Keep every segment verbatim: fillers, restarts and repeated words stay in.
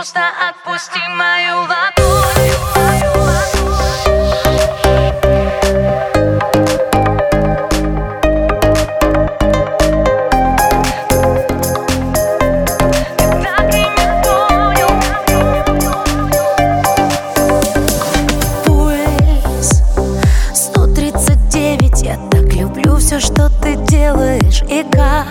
Просто отпусти мою ладонь. Я так люблю все, что ты делаешь и как.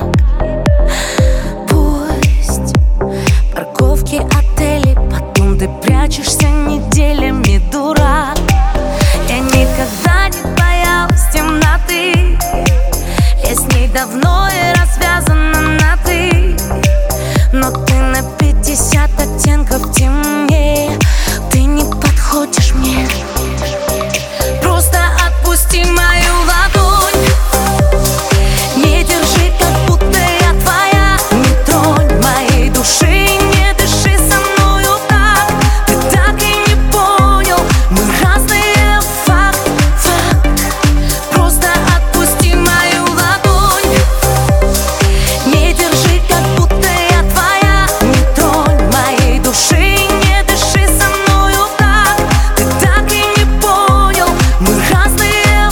Пусть парковки, отели, потом ты прячешься неделями, дурак. Я никогда не боялась темноты, я с ней давно и развязана на ты. Но ты на пятьдесят оттенков темнее, ты не подходишь мне. Просто отпусти мою ладонь, не держи, как будто я твоя. Не тронь моей души, не дыши со мною так. Ты так и не понял, мы разные, факт, факт. Просто отпусти мою ладонь, не держи, как будто я твоя. Не тронь моей души, не дыши со мною так. Ты так и не понял, мы разные.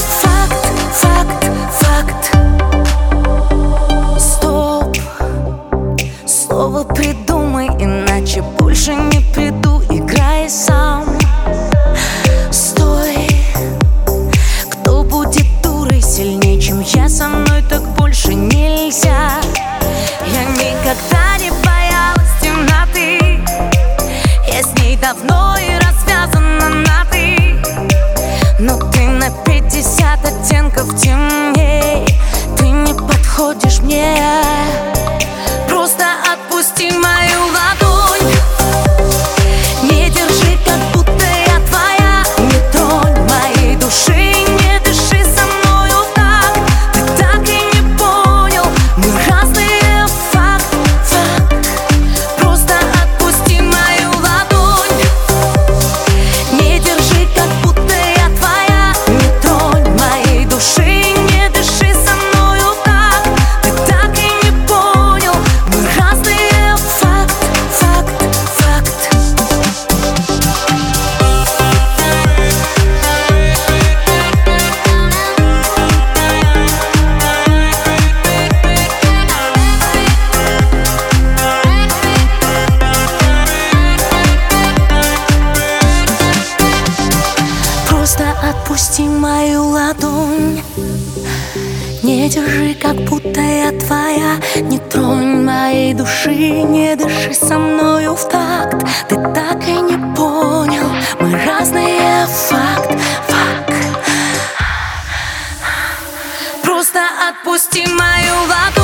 Слово придумай, иначе больше не приду. Играй сам. Стой. Кто будет дурой сильнее, чем я? Со мной так больше нельзя. Я никогда не боялась темноты, я с ней давно и развязана на ты. Но ты на пятьдесят оттенков темней, ты не подходишь мне. Просто отпусти мою ладонь, не держи, как будто я твоя. Не тронь моей души, не дыши со мною так. Ты так и не понял, мы разные, факт, факт. Просто отпусти мою ладонь, не держи, как будто я твоя. Не тронь моей души, не дыши со мною так. Ты так и не понял, мы разные, факт, факт, факт. Просто отпусти мою ладонь, не держи, как будто я твоя. Не тронь моей души, не дыши со мною в такт. Ты так и не понял, мы разные, факт, факт. Просто отпусти мою ладонь.